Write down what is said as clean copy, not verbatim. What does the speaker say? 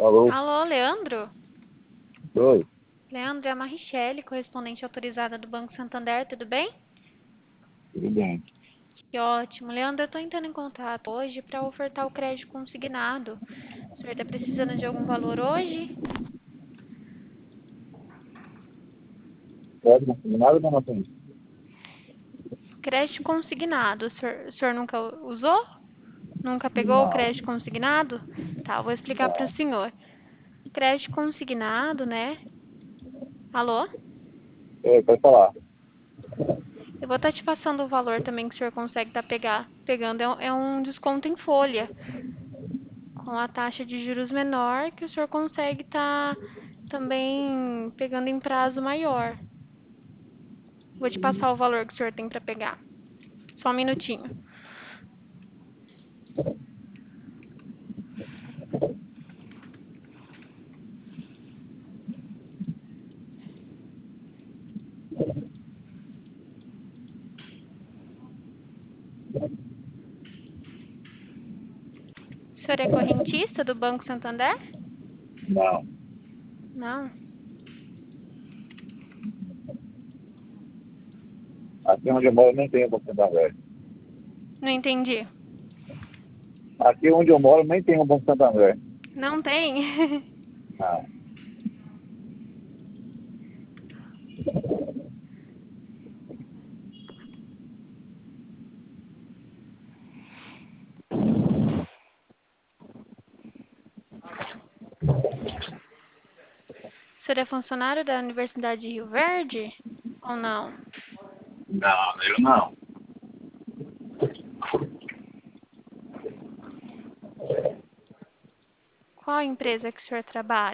Alô? Alô, Leandro? Oi, Leandro, é a Marichele, correspondente autorizada do Banco Santander, tudo bem? tudo bem. Que ótimo. Leandro, eu estou entrando em contato hoje para ofertar o crédito consignado. O senhor está precisando de algum valor hoje? Pode não tem nada, não tem? Crédito consignado. O senhor nunca usou? Nunca pegou o Não. crédito consignado? Tá, eu vou explicar para o Não. senhor. Crédito consignado, né? Alô? Pode falar. Eu vou estar te passando o valor também que o senhor consegue estar pegando. É um desconto em folha, com a taxa de juros menor, que o senhor consegue estar também pegando em prazo maior. Vou te passar o valor que o senhor tem para pegar. Só um minutinho. O senhor é correntista do Banco Santander? Não. Não. Aqui onde eu moro nem tem um Banco Santander. Não entendi. Aqui onde eu moro nem tem um Banco Santander. Não tem? Não. O senhor é funcionário da Universidade de Rio Verde? Ou não? Não, eu não. Qual empresa que o senhor trabalha?